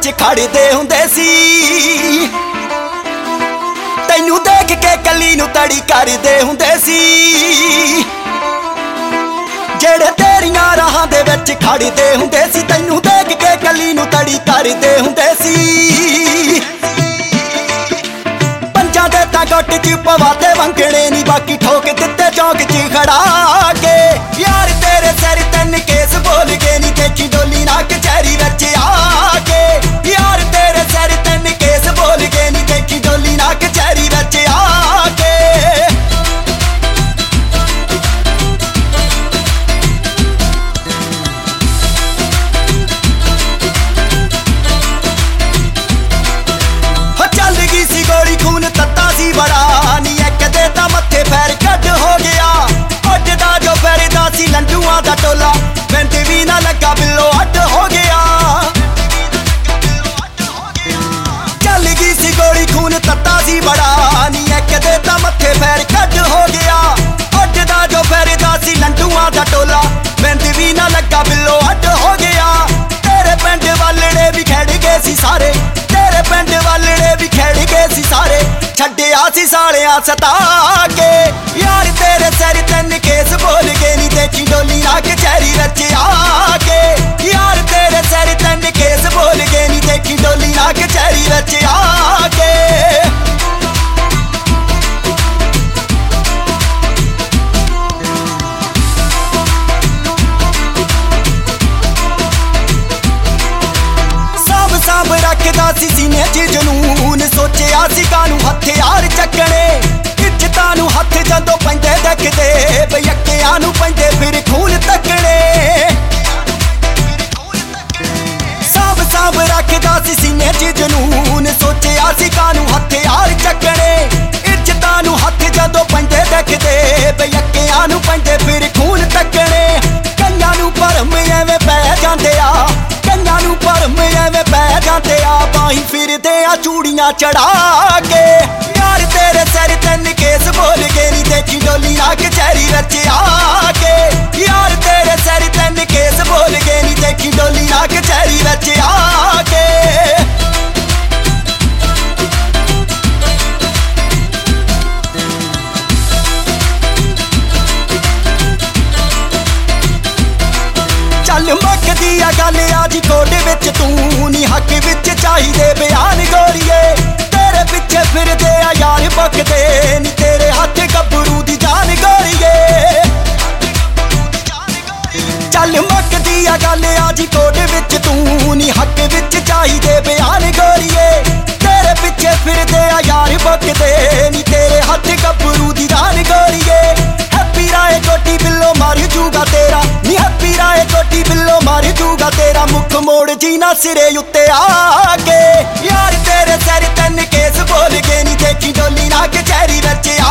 ਵਿੱਚ ਖੜਦੇ ਹੁੰਦੇ ਸੀ। ਤੈਨੂੰ ਦੇਖ ਕੇ ਕੱਲੀ ਨੂੰ ਤੜੀ ਕਰਦੇ ਹੁੰਦੇ ਸੀ। ਜਿਹੜੇ ਤੇਰੀਆਂ ਰਾਹਾਂ ਦੇ ਵਿੱਚ ਖੜਦੇ ਹੁੰਦੇ ਸੀ। ਤੈਨੂੰ ਦੇਖ ਕੇ ਕੱਲੀ ਨੂੰ ਤੜੀ ਕਰਦੇ ਹੁੰਦੇ ਸੀ। ਪੰਜਾਂ ਦੇ ਤਾਂ ਗੁੱਟ 'ਚ ਪਵਾਤੇ ਵੰਗਣੇ ਨੀ ਬਾਕੀ ਠੋਕ ਦਿੱਤੇ ਚੌਂਕ 'ਚ ਖੜਾ ਕੇ। ਯਾਰ ਤੇਰੇ ਸਿਰ ਤਿੰਨ ਕੇਸ ਬੋਲ ਗਏ ਨੀ ਦੇਖੀ ਡੋਲੀ ਨਾ ਕਚਹਿਰੀ ਵਿੱਚ ਆ ਕੇ। ਯਾਰ ਤੇਰੇ ਸਿਰ ਤਿੰਨ ਕੇਸ ਬੋਲ ਗਏ ਨੀ ਦੇਖੀ ਡੋਲੀ ਨਾ ਕਚਹਿਰੀ ਵਿੱਚ ਆ ਕੇ। ਚੱਲ ਗਈ ਸੀ ਗੋਲੀ ਖੂਨ ਤੱਤਾ ਸੀ ਬੜਾ ਨੀ ਇੱਕ ਦੇ ਤਾਂ ਮੱਥੇ ਪੈਰ ਕੱਢ ਹੋ ਗਿਆ। ਉੱਡਦਾ ਜੋ ਫਿਰਦਾ ਸੀ ਲੰਡੂਆਂ ਦਾ ਟੋਲਾ ਬਿੰਦ ਵੀ ਨਾ ਲੱਗਾ ਬਿੱਲੋ ਅੱਡ ਹੋ ਗਿਆ। ਚੱਲ ਗਈ ਸੀ ਗੋਲੀ ਖੂਨ ਤੱਤਾ ਸੀ ਬੜਾ ਨੀ ਇੱਕ ਦੇ ਤਾਂ ਮੱਥੇ ਪੈਰ ਕੱਢ ਹੋ ਗਿਆ। ਉੱਡਦਾ ਜੋ ਫਿਰਦਾ ਸੀ ਲੰਡੂਆਂ ਦਾ ਟੋਲਾ ਬਿੰਦ ਵੀ ਨਾ ਲੱਗਾ ਬਿੱਲੋ ਅੱਡ ਹੋ ਗਿਆ। ਤੇਰੇ ਪਿੰਡ ਵਾਲੜੇ ਵੀ ਖੜ ਗਏ ਸੀ ਸਾਰੇ। ਤੇਰੇ ਪਿੰਡ ਵਾਲੜੇ ਵੀ ਖੜ ਗਏ ਸੀ ਸਾਰੇ। ਛੱਡਿਆ ਸੀ ਸਾਲਿਆਂ ਸਤਾ ਕੇ। ਯਾਰ ਤੇਰੇ ਸਿਰ ਤਿੰਨ ਕੇਸ ਬੋਲ ਗਏ ਨੀ ਦੇਖੀ ਡੋਲੀ ਨਾ ਕਚਹਿਰੀ ਵਿੱਚ ਆ ਕੇ। ਯਾਰ ਤੇਰੇ ਸਿਰ ਤਿੰਨ ਕੇਸ ਬੋਲ ਗਏ ਨੀ ਦੇਖੀ ਡੋਲੀ ਨਾ ਕਚਹਿਰੀ ਵਿੱਚ ਆ ਕੇ। ਸਾਂਭ ਰੱਖਦਾ ਸੀ ਸੀਨੇ 'ਚ ਜਨੂਨ ਸੋਚਿਆ ਸੀ ਕਾਨੂੰ ਹਥਿਆਰ ਚੱਕਣੇ। ਇੱਜ਼ਤਾਂ ਨੂੰ ਹੱਥ ਜਦੋਂ ਪੈਂਦੇ ਦੇਖਦੇ ਬਈਅੱਕਿਆਂ ਨੂੰ ਪੈਂਦੇ ਫਿਰ ਖੂਨ ਤੱਕਣੇ। ਸਾਂਭ ਰੱਖਦਾ ਸੀ ਸੀਨੇ 'ਚ ਜਨੂਨ ਸੋਚਿਆ ਸੀ ਕਾਨੂੰ ਹਥਿਆਰ ਚੱਕਣੇ। ਇੱਜ਼ਤਾਂ ਨੂੰ ਹੱਥ ਜਦੋਂ ਪੈਂਦੇ ਦੇਖਦੇ ਬਈਅੱਕਿਆਂ ਨੂੰ ਪੈਂਦੇ ਫਿਰ ਖੂਨ ਤੱਕਣੇ। ਕਈਆਂ ਨੂੰ ਭਰਮ ਐਵੇਂ ਪੈ ਜਾਂਦੇ ਆ। ਕਈਆਂ ਨੂੰ ਭਰਮ ਐਵੇਂ ਪੈ ਜਾਂਦੇ ਆ। ਬਾਹੀਂ ਫਿਰਦੇ ਆ ਚੂੜੀਆਂ ਚੜਾ ਕੇ। ਯਾਰ ਤੇਰੇ ਸਿਰ ਤਿੰਨ ਕੇਸ ਬੋਲ ਗਏ ਨੀ ਦੇਖੀ ਡੋਲੀ ਨਾ ਕਚਹਿਰੀ ਵਿੱਚ ਆ ਕੇ। ਯਾਰ ਤੇਰੇ ਸਿਰ ਤਿੰਨ ਕੇਸ ਬੋਲ ਗਏ ਨੀ ਦੇਖੀ ਡੋਲੀ ਨਾ ਕਚਹਿਰੀ ਵਿੱਚ ਆ ਕੇ। ਚੱਲ ਮੁੱਕਦੀ ਆ ਗੱਲ ਆਜੀ ਕੋਟ ਵਿੱਚ ਤੂੰ ਨੀ ਹੱਕ ਵਿੱਚ ਚਾਹੀਦੇ ਬਿਆਨ ਗੋਰੀਏ। ਤੇਰੇ ਪਿੱਛੇ ਫਿਰਦੇ ਆ ਯਾਰ ਬਕਦੇ ਨੀ ਤੇਰੇ ਹੱਥ ਗੱਭਰੂ ਦੀ ਜਾਨ ਗੋਰੀਏ। ਚੱਲ ਮੁੱਕਦੀ ਆ ਗੱਲ ਆਜੀ ਕੋਟ ਵਿੱਚ ਤੂੰ ਨੀ ਹੱਕ ਵਿੱਚ ਚਾਹੀਦੇ ਬਿਆਨ ਗੋਰੀਏ। ਤੇਰੇ ਪਿੱਛੇ ਫਿਰਦੇ ਆ ਯਾਰ ਬਕਦੇ ਨੀ ਤੇਰੇ ਹੱਥ ਗੱਭਰੂ ਦੀ ਜਾਨ ਗੋਰੀਏ। ਹੈਪੀ ਰਾਏ ਕੋਟੀ ਬਿੱਲੋ ਮਾਰ ਜੂਗਾ ਤੇਰਾ ਨੀ ਹੈਪੀ ਰਾਏ ਕੋਟੀ ਬਿੱਲੋ ਮਾਰ ਜੂਗਾ ਤੇਰਾ। ਮੁੱਖ ਮੋੜ ਜੀ ਨਾ ਸਿਰੇ ਉੱਤੇ ਆ ਕੇ। ਯਾਰ ਤੇਰੇ ਸਿਰ ਤਿੰਨ ਕੇਸ ਬੋਲ ਗਏ ਨੀ ਦੇਖੀ ਡੋਲੀ ਨਾ ਕਚਹਿਰੀ ਵਿੱਚ